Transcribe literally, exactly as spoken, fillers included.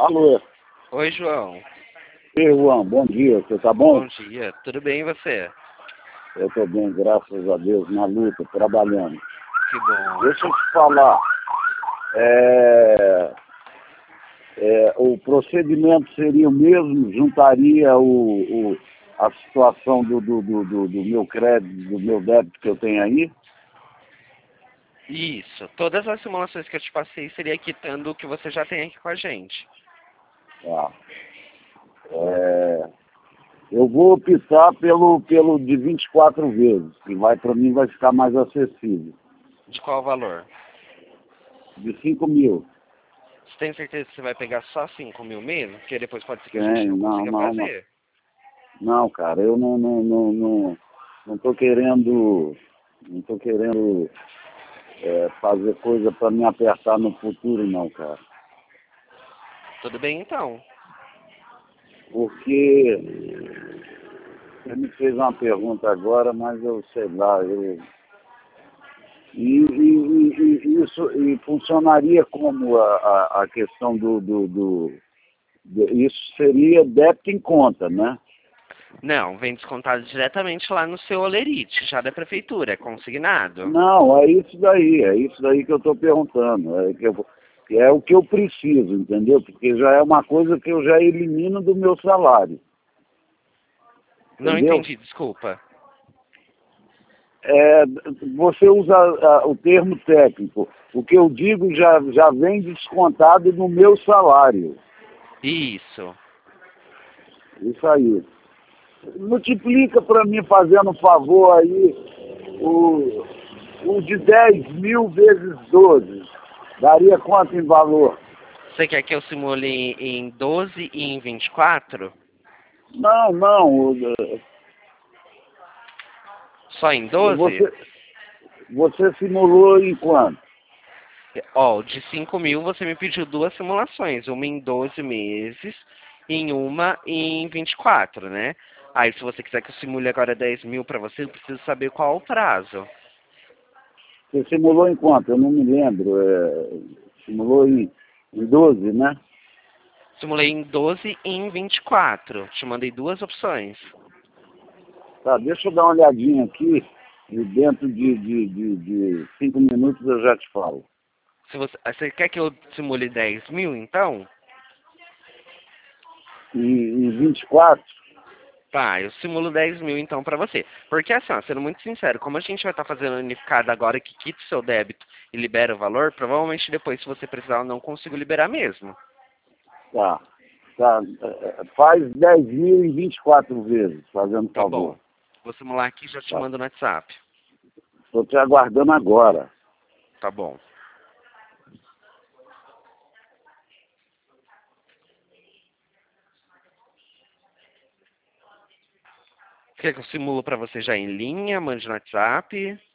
Alô, Oi, João. ei, Juan, bom dia, você tá bom? Bom dia. Tudo bem e você? Eu tô bem, graças a Deus, na luta, trabalhando. Que bom. Deixa eu te falar, é, é, o procedimento seria o mesmo, juntaria o, o- a situação do, do, do, do- do meu crédito, do meu débito que eu tenho aí? Isso. Todas as simulações que eu te passei seria quitando o que você já tem aqui com a gente. Tá. É, eu vou optar pelo, pelo de vinte e quatro vezes, que vai, para mim vai ficar mais acessível. De qual valor? De cinco mil. Você tem certeza que você vai pegar só cinco mil mesmo? Porque depois pode ser que a gente Tenho, não não, consiga não, não. fazer. Não, cara, eu não, não, não, não, não tô querendo, não tô querendo é, fazer coisa para me apertar no futuro, não, cara. Tudo bem então. Porque você me fez uma pergunta agora, mas eu sei lá, eu... E, e, e- e isso e funcionaria como a, a, a questão do, do, do, do- Isso seria débito em conta, né? Não, vem descontado diretamente lá no seu olerite, já da prefeitura, é consignado. Não, é isso daí, é isso daí que eu estou perguntando. É, que eu, que é o que eu preciso, entendeu? Porque já é uma coisa que eu já elimino do meu salário. Não Entendeu? entendi, desculpa. É, você usa ah, o termo técnico. O que eu digo já, já vem descontado no meu salário. Isso. Isso aí. Multiplica para mim, fazendo um favor aí, o, o de dez mil vezes doze. Daria quanto em valor? Você quer que eu simule em doze e em vinte e quatro? Não, não. o- Só em doze? Você, você simulou em quanto? Ó, de cinco mil você me pediu duas simulações, uma em doze meses, em uma em vinte e quatro, né? Aí se você quiser que eu simule agora dez mil para você, eu preciso saber qual o prazo. Você simulou em quanto? Eu não me lembro. É, simulou em, em doze, né? Simulei em doze e em vinte e quatro. Te mandei duas opções. Tá, deixa eu dar uma olhadinha aqui e dentro de, de, de, de cinco minutos eu já te falo. Se você, ah, você quer que eu simule dez mil, então? E, em vinte e quatro? Tá, eu simulo dez mil então pra você. Porque assim, ó, sendo muito sincero, como a gente vai estar fazendo unificado agora que quita o seu débito e libera o valor, provavelmente depois, se você precisar, eu não consigo liberar mesmo. Tá. Tá. é, é, Faz dez mil em vinte e quatro vezes, fazendo Tá favor. bom. Vou simular aqui e já te Tá. mando no WhatsApp. Estou te aguardando agora. Tá bom. Quer que eu simulo pra você já em linha, mande no WhatsApp?